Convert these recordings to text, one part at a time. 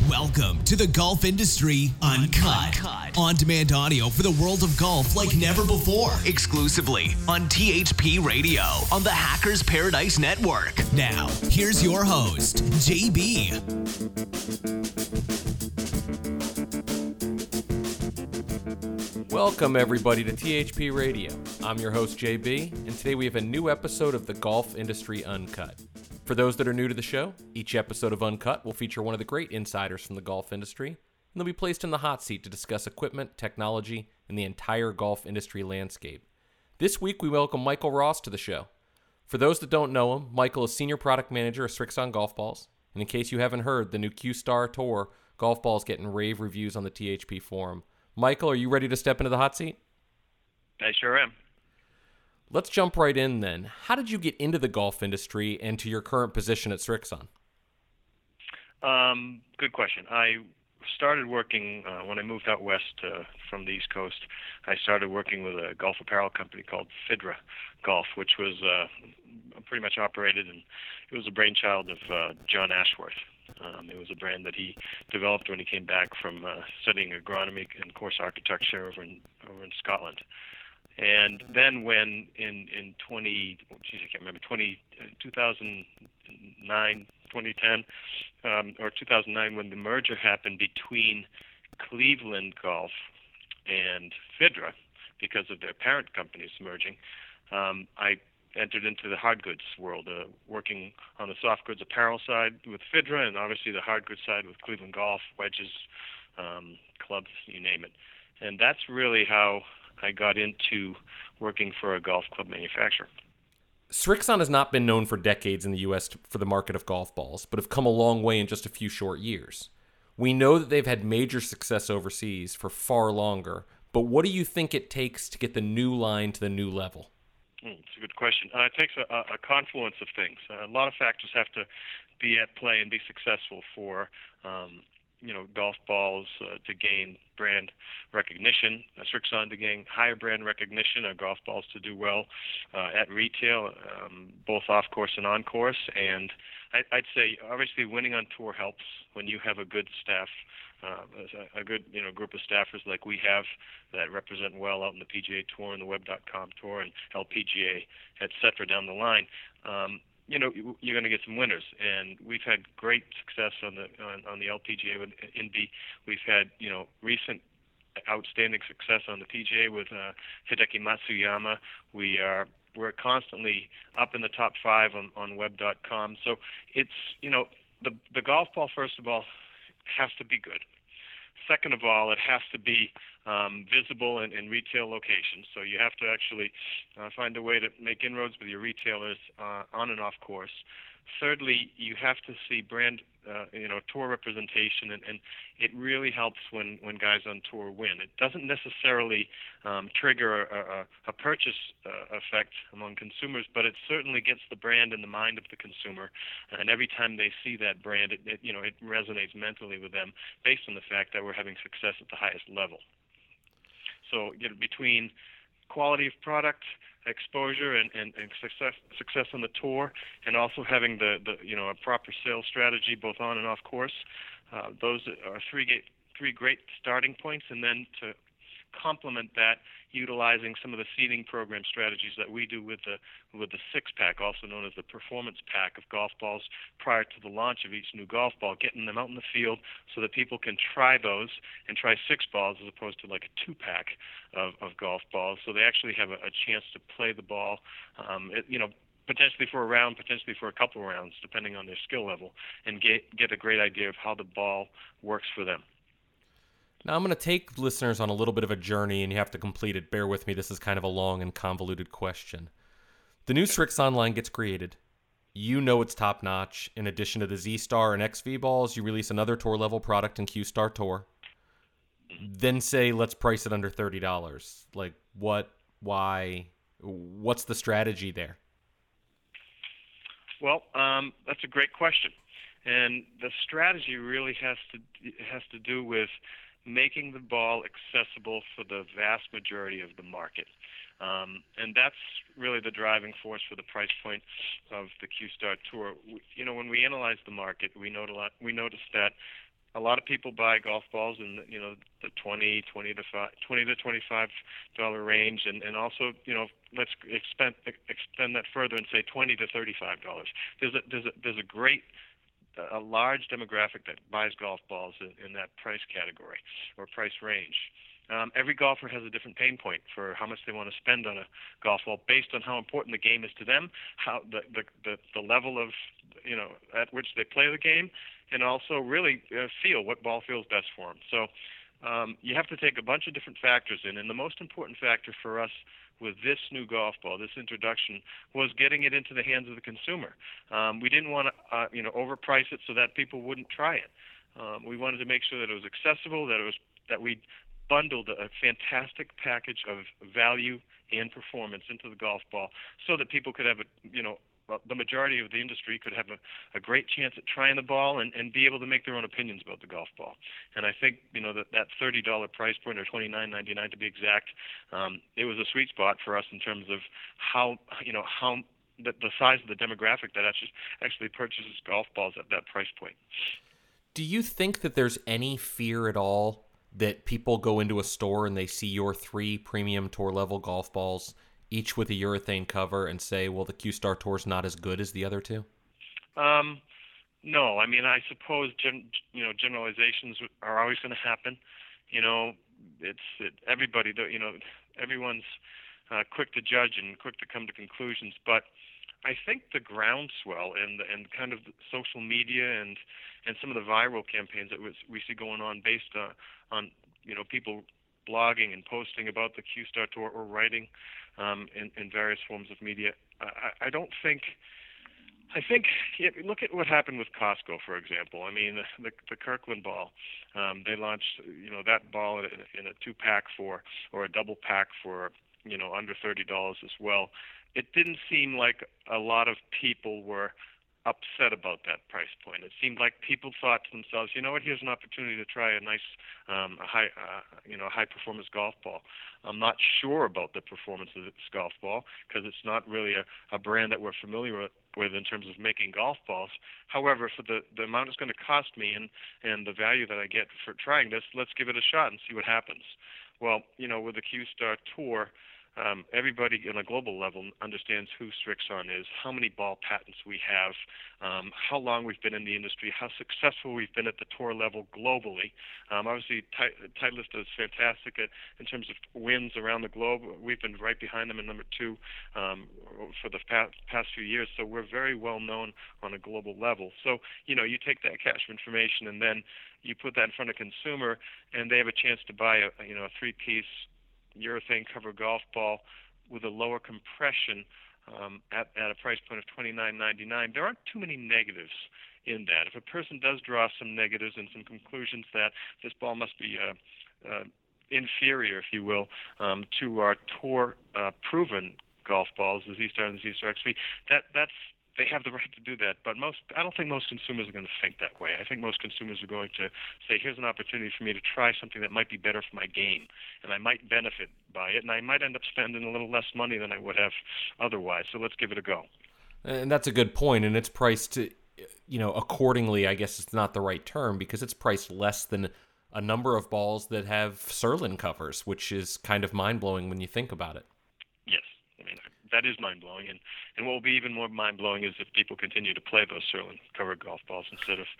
Welcome to the Golf Industry Uncut. On-demand audio for the world of golf like never before. Exclusively on THP Radio on the Hackers Paradise Network. Now, here's your host, JB. Welcome, everybody, to THP Radio. I'm your host, JB, and today we have a new episode of the Golf Industry Uncut. For those that are new to the show, each episode of Uncut will feature one of the great insiders from the golf industry, and they'll be placed in the hot seat to discuss equipment, technology, and the entire golf industry landscape. This week, we welcome Michael Ross to the show. For those that don't know him, Michael is Senior Product Manager of Srixon Golf Balls, and in case you haven't heard, the new Q-Star Tour golf ball is getting rave reviews on the THP forum. Michael, are you ready to step into the hot seat? I sure am. Let's jump right in then. How did you get into the golf industry and to your current position at Srixon? Good question. I started working when I moved out west from the East Coast. I started working with a golf apparel company called Fidra Golf, which was pretty much operated, and it was a brainchild of John Ashworth. It was a brand that he developed when he came back from studying agronomy and course architecture over in Scotland. And then when in 2009, 2010, or 2009, when the merger happened between Cleveland Golf and Fidra, because of their parent companies merging, I entered into the hard goods world, working on the soft goods apparel side with Fidra, and obviously the hard goods side with Cleveland Golf, wedges, clubs, you name it. And that's really how I got into working for a golf club manufacturer. Srixon has not been known for decades in the U.S. for the market of golf balls, but have come a long way in just a few short years. We know that they've had major success overseas for far longer, but what do you think it takes to get the new line to the new level? It's a good question. It takes a confluence of things. A lot of factors have to be at play and be successful for golf balls to gain brand recognition, Srixon to gain higher brand recognition, golf balls to do well at retail, both off course and on course. And I'd say obviously winning on tour helps when you have a good staff, a good group of staffers like we have that represent well out in the PGA Tour and the Web.com Tour and LPGA, et cetera, down the line. You're going to get some winners, and we've had great success on the LPGA with Indy. We've had recent outstanding success on the PGA with Hideki Matsuyama. We're constantly up in the top 5 on Web.com. So it's the golf ball, first of all, has to be good. Second of all, it has to be visible in retail locations. So you have to actually find a way to make inroads with your retailers on and off course. Thirdly, you have to see brand, tour representation, and it really helps when guys on tour win. It doesn't necessarily trigger a purchase effect among consumers, but it certainly gets the brand in the mind of the consumer. And every time they see that brand, it resonates mentally with them based on the fact that we're having success at the highest level. So between quality of product, exposure, and success on the tour, and also having the a proper sales strategy both on and off course, those are three great starting points. And then to complement that, utilizing some of the seeding program strategies that we do with the 6-pack, also known as the performance pack of golf balls, prior to the launch of each new golf ball, getting them out in the field so that people can try those and try 6 balls as opposed to like a 2-pack of golf balls, so they actually have a chance to play the ball, potentially for a round, potentially for a couple of rounds, depending on their skill level, and get a great idea of how the ball works for them. Now, I'm going to take listeners on a little bit of a journey, and you have to complete it. Bear with me. This is kind of a long and convoluted question. The new Srixon line gets created. You know it's top-notch. In addition to the Z-Star and XV balls, you release another tour-level product in Q-Star Tour. Then say, let's price it under $30. Like, what, why, what's the strategy there? Well, that's a great question. And the strategy really has to do with making the ball accessible for the vast majority of the market. And that's really the driving force for the price point of the Q-Star Tour. When we analyze the market, we noticed that a lot of people buy golf balls in the $20 to $25 range, and also let's extend that further and say $20 to $35. There's a large demographic that buys golf balls in that price category or price range. Every golfer has a different pain point for how much they want to spend on a golf ball based on how important the game is to them, how the level of at which they play the game, and also really feel what ball feels best for them. So you have to take a bunch of different factors in, and the most important factor for us with this new golf ball, this introduction, was getting it into the hands of the consumer. We didn't want to overprice it so that people wouldn't try it. We wanted to make sure that it was accessible, that we bundled a fantastic package of value and performance into the golf ball so that people could have the majority of the industry could have a great chance at trying the ball and be able to make their own opinions about the golf ball. And I think that $30 price point, or $29.99 to be exact, it was a sweet spot for us in terms of how the size of the demographic that actually purchases golf balls at that price point. Do you think that there's any fear at all that people go into a store and they see your 3 premium tour level golf balls, each with a urethane cover, and say, well, the Q-Star Tour's not as good as the other two? No. I mean, I suppose generalizations are always going to happen. Everyone's quick to judge and quick to come to conclusions, but I think the groundswell and kind of social media and some of the viral campaigns that we see going on based on people blogging and posting about the Q-Star Tour or writing in various forms of media. I think look at what happened with Costco, for example. I mean, the Kirkland ball, they launched that ball in a 2-pack or a double pack for under $30 as well. It didn't seem like a lot of people were upset about that price point. It seemed like people thought to themselves, here's an opportunity to try a nice high performance golf ball. I'm not sure about the performance of this golf ball because it's not really a brand that we're familiar with in terms of making golf balls. However, for the amount it's going to cost me and the value that I get for trying this, let's give it a shot and see what happens. Well, with the Q-Star Tour, everybody on a global level understands who Srixon is, how many ball patents we have, how long we've been in the industry, how successful we've been at the tour level globally. Obviously, Titleist is fantastic in terms of wins around the globe. We've been right behind them in number 2 for the past few years, so we're very well known on a global level. So, you take that cache of information and then you put that in front of a consumer, and they have a chance to buy a 3-piece urethane cover golf ball with a lower compression at a price point of $29.99. There aren't too many negatives in that. If a person does draw some negatives and some conclusions that this ball must be inferior, if you will, to our tour proven golf balls, the Z-Star and the Z-Star XV, they have the right to do that, but I don't think most consumers are going to think that way. I think most consumers are going to say, here's an opportunity for me to try something that might be better for my game, and I might benefit by it, and I might end up spending a little less money than I would have otherwise, so let's give it a go. And that's a good point, and it's priced, accordingly. I guess it's not the right term, because it's priced less than a number of balls that have Surlyn covers, which is kind of mind-blowing when you think about it. Yes. I mean, that is mind-blowing, and what will be even more mind-blowing is if people continue to play those Surlyn covered golf balls instead of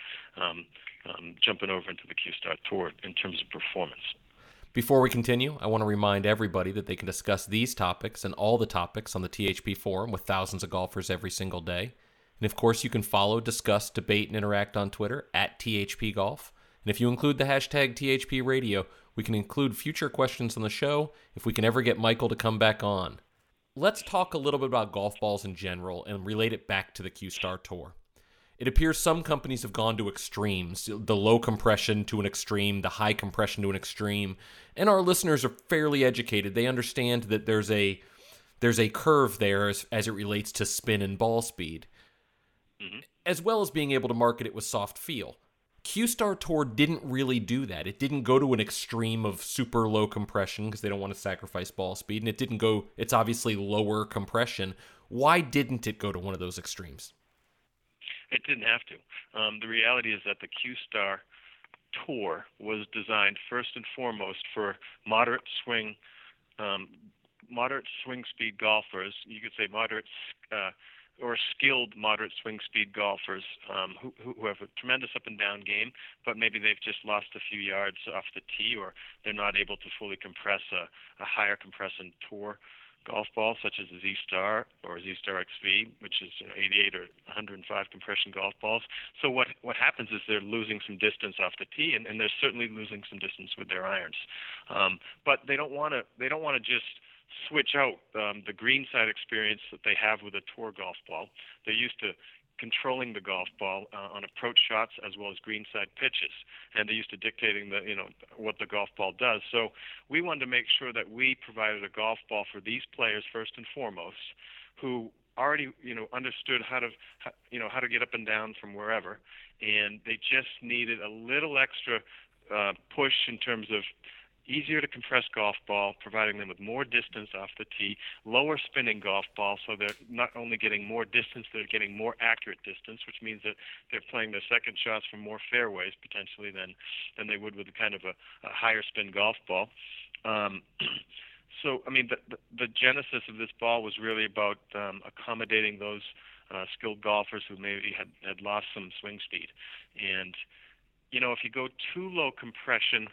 jumping over into the Q-Star Tour in terms of performance. Before we continue, I want to remind everybody that they can discuss these topics and all the topics on the THP forum with thousands of golfers every single day. And of course, you can follow, discuss, debate, and interact on Twitter at THP Golf. And if you include the hashtag THP Radio, we can include future questions on the show if we can ever get Michael to come back on. Let's talk a little bit about golf balls in general and relate it back to the Q-Star Tour. It appears some companies have gone to extremes, the low compression to an extreme, the high compression to an extreme, and our listeners are fairly educated. They understand that there's a curve there as it relates to spin and ball speed, as well as being able to market it with soft feel. Q-Star Tour didn't really do that. It didn't go to an extreme of super low compression because they don't want to sacrifice ball speed, and it's obviously lower compression. Why didn't it go to one of those extremes? It didn't have to. The reality is that the Q-Star tour was designed first and foremost for moderate swing speed golfers. You could say moderate or skilled moderate swing speed golfers who have a tremendous up and down game, but maybe they've just lost a few yards off the tee, or they're not able to fully compress a higher compression tour golf ball, such as the Z-Star or Z-Star XV, which is 88 or 105 compression golf balls. So what happens is they're losing some distance off the tee, and they're certainly losing some distance with their irons. But they don't want to just switch out the greenside experience that they have with a tour golf ball. They're used to controlling the golf ball on approach shots as well as greenside pitches, and they're used to dictating what the golf ball does. So we wanted to make sure that we provided a golf ball for these players first and foremost, who already understood how to get up and down from wherever, and they just needed a little extra push in terms of easier to compress golf ball, providing them with more distance off the tee, lower spinning golf ball, so they're not only getting more distance, they're getting more accurate distance, which means that they're playing their second shots from more fairways potentially than they would with kind of a higher spin golf ball. So, I mean, the genesis of this ball was really about accommodating those skilled golfers who maybe had lost some swing speed. And, if you go too low compression,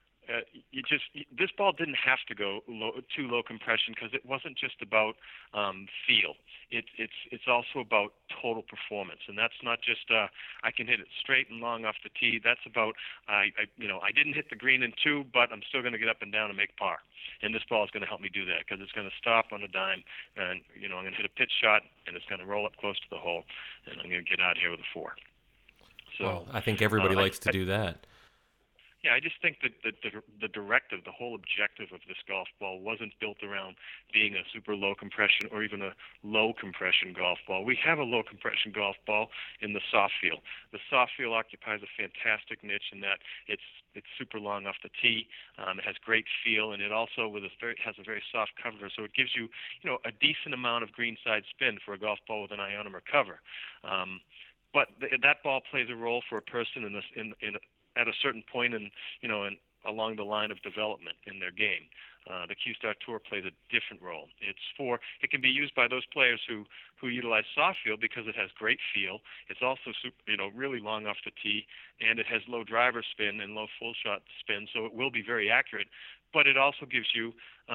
this ball didn't have to go too low compression, because it wasn't just about feel. It's also about total performance, and that's not just I can hit it straight and long off the tee. That's about I didn't hit the green in 2, but I'm still going to get up and down and make par. And this ball is going to help me do that, because it's going to stop on a dime, and I'm going to hit a pitch shot, and it's going to roll up close to the hole, and I'm going to get out of here with a 4. So well, I think everybody likes to do that. Yeah, I just think that the directive, the whole objective of this golf ball wasn't built around being a super low compression or even a low compression golf ball. We have a low compression golf ball in the soft feel. The soft feel occupies a fantastic niche in that it's super long off the tee. It has great feel, and it also has a very soft cover, so it gives you a decent amount of greenside spin for a golf ball with an ionomer cover. But that ball plays a role for a person at a certain point in along the line of development in their game. The Q-Star Tour plays a different role. It can be used by those players who utilize soft feel because it has great feel. It's also really long off the tee, and it has low driver spin and low full shot spin, so it will be very accurate. But it also gives you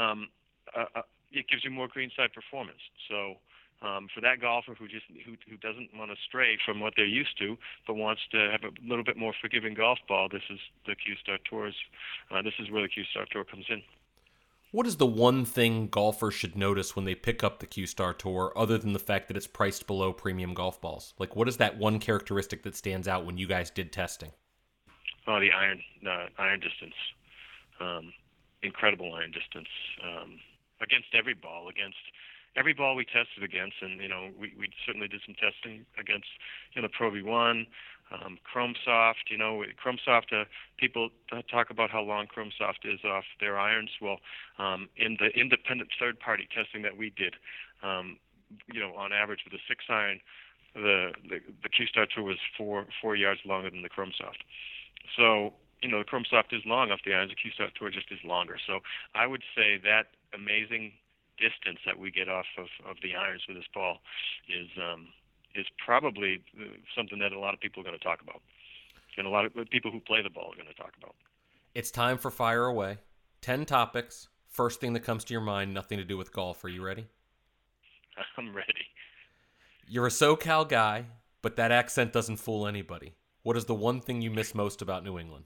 more greenside performance. So for that golfer who doesn't want to stray from what they're used to, but wants to have a little bit more forgiving golf ball, this is the Q-Star Tours. This is where the Q-Star Tour comes in. What is the one thing golfers should notice when they pick up the Q-Star Tour, other than the fact that it's priced below premium golf balls? Like, what is that one characteristic that stands out when you guys did testing? Oh, the iron distance. Incredible iron distance against every ball, every ball we tested against, and we certainly did some testing against Pro V1, Chrome Soft. Chrome Soft. People talk about how long Chrome Soft is off their irons. Well, in the independent third-party testing that we did, on average with a 6-iron, the Q-Star Tour was 4 yards longer than the Chrome Soft. So the Chrome Soft is long off the irons. The Q-Star Tour just is longer. So I would say that amazing distance that we get off of the irons with this ball is probably something that a lot of people are going to talk about, and a lot of people who play the ball are going to talk about. It's time for Fire Away. 10 topics. First thing that comes to your mind, nothing to do with golf. Are you ready? I'm ready. You're a SoCal guy, but that accent doesn't fool anybody. What is the one thing you miss most about New England?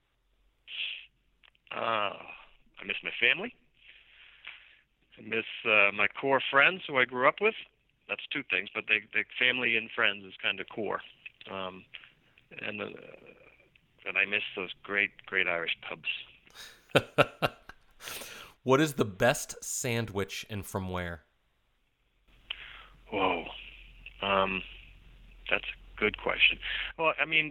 I miss my family. I miss my core friends who I grew up with. That's 2 things, but the family and friends is kind of core. And I miss those great Irish pubs. What is the best sandwich and from where? Whoa. That's a good question. Well, I mean,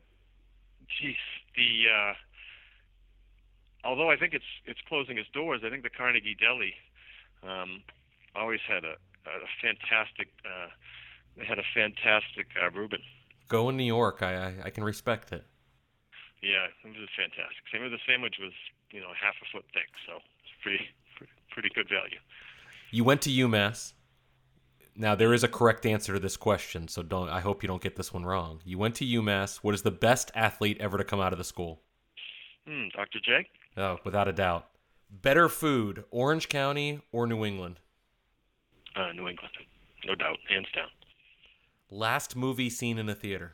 although I think it's closing its doors, I think the Carnegie Deli always had a fantastic. They had a fantastic Reuben. Go in New York. I can respect it. Yeah, it was fantastic. The sandwich was, half a foot thick, so it's pretty good value. You went to UMass. Now, there is a correct answer to this question, so I hope you don't get this one wrong. You went to UMass. What is the best athlete ever to come out of the school? Dr. J? Oh, without a doubt. Better food, Orange County or New England? New England. No doubt. Hands down. Last movie seen in a theater?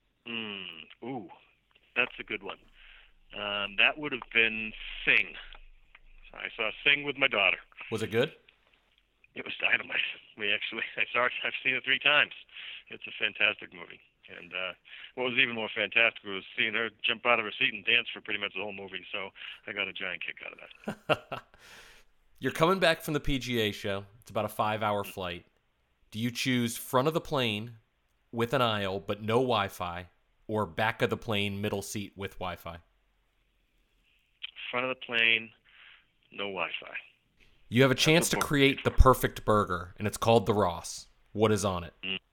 Ooh, that's a good one. That would have been Sing. I saw Sing with my daughter. Was it good? It was dynamite. I've seen it 3 times. It's a fantastic movie. And what was even more fantastic was seeing her jump out of her seat and dance for pretty much the whole movie. So I got a giant kick out of that. You're coming back from the PGA show. It's about a 5-hour flight. Do you choose front of the plane with an aisle but no Wi-Fi, or back of the plane, middle seat with Wi-Fi? Front of the plane, no Wi-Fi. You have a chance to create the perfect burger, and it's called the Ross. What is on it?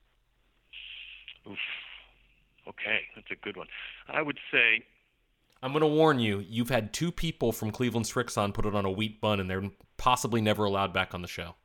Oof. Okay, that's a good one. I would say... I'm going to warn you, you've had 2 people from Cleveland Strixon put it on a wheat bun, and they're possibly never allowed back on the show.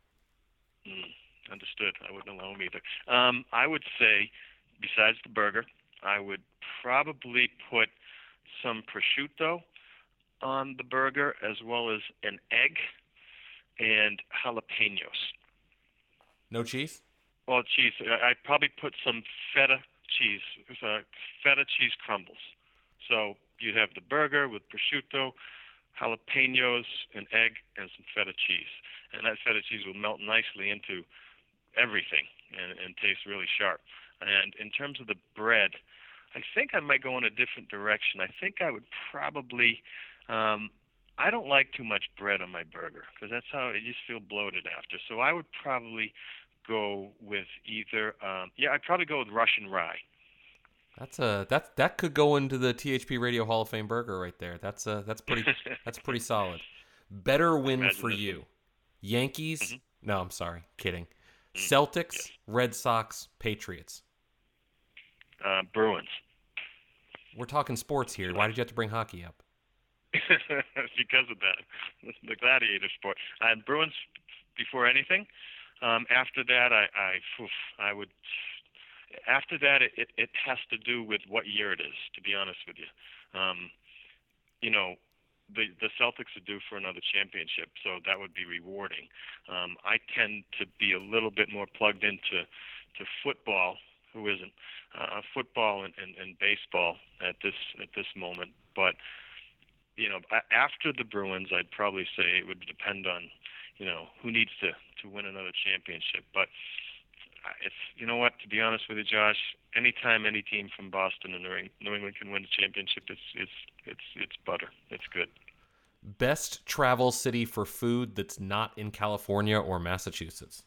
Understood. I wouldn't allow them either. I would say, besides the burger, I would probably put some prosciutto on the burger, as well as an egg and jalapenos. No cheese? Well, cheese. I'd probably put some feta cheese, feta cheese crumbles. So you'd have the burger with prosciutto, jalapenos, an egg, and some feta cheese. And that feta cheese will melt nicely into everything and taste really sharp. And in terms of the bread, I think I might go in a different direction. I think I would probably... I don't like too much bread on my burger because that's how I just feel bloated after. So I would probably go with either I'd probably go with Russian rye. That could go into the THP Radio Hall of Fame burger right there. That's pretty solid. Better win for you. Yankees? Mm-hmm. No, I'm sorry. Kidding. Celtics, yes. Red Sox, Patriots. Bruins. We're talking sports here. Why did you have to bring hockey up? Because of that, the gladiator sport. Bruins before anything. After that, I would. After that, it has to do with what year it is. To be honest with you, the Celtics are due for another championship, so that would be rewarding. I tend to be a little bit more plugged into football. Who isn't? Football and baseball at this moment, but. After the Bruins, I'd probably say it would depend on, who needs to win another championship. But it's, to be honest with you, Josh, anytime any team from Boston and New England can win a championship, it's butter. It's good. Best travel city for food that's not in California or Massachusetts?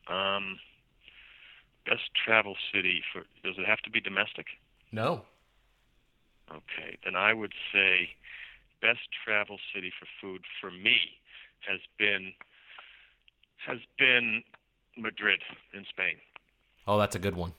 Best travel city does it have to be domestic? No. Okay, then I would say best travel city for food for me has been Madrid in Spain. Oh, that's a good one.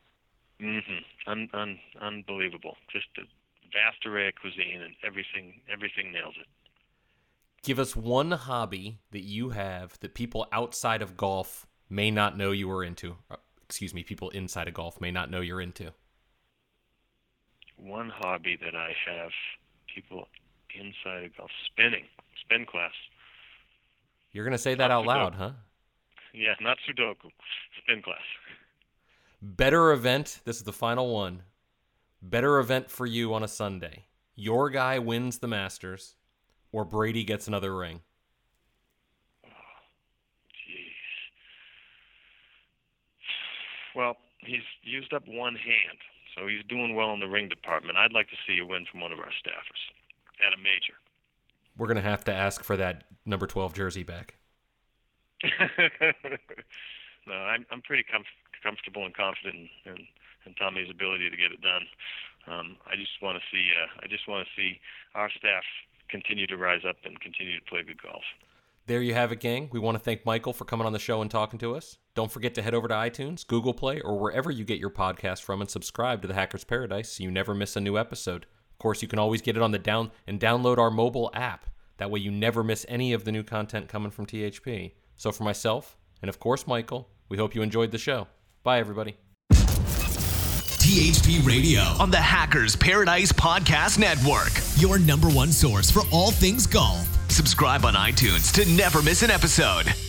Unbelievable. Just a vast array of cuisine and everything nails it. Give us one hobby that you have that people outside of golf may not know you are into. People inside of golf may not know you're into. One hobby that I have, people inside of golf, spin class. You're going to say that out loud, huh? Yeah, not Sudoku, spin class. Better event, this is the final one. Better event for you on a Sunday. Your guy wins the Masters, or Brady gets another ring. Oh, jeez. Well, he's used up one hand, so he's doing well in the ring department. I'd like to see a win from one of our staffers at a major. We're going to have to ask for that number 12 jersey back. No, I'm pretty comfortable and confident in Tommy's ability to get it done. I just want to see our staff continue to rise up and continue to play good golf. There you have it, gang. We want to thank Michael for coming on the show and talking to us. Don't forget to head over to iTunes, Google Play, or wherever you get your podcast from and subscribe to The Hacker's Paradise so you never miss a new episode. Of course, you can always get it on the download our mobile app. That way you never miss any of the new content coming from THP. So for myself, and of course Michael, we hope you enjoyed the show. Bye, everybody. THP Radio on the Hackers Paradise Podcast Network. Your number one source for all things golf. Subscribe on iTunes to never miss an episode.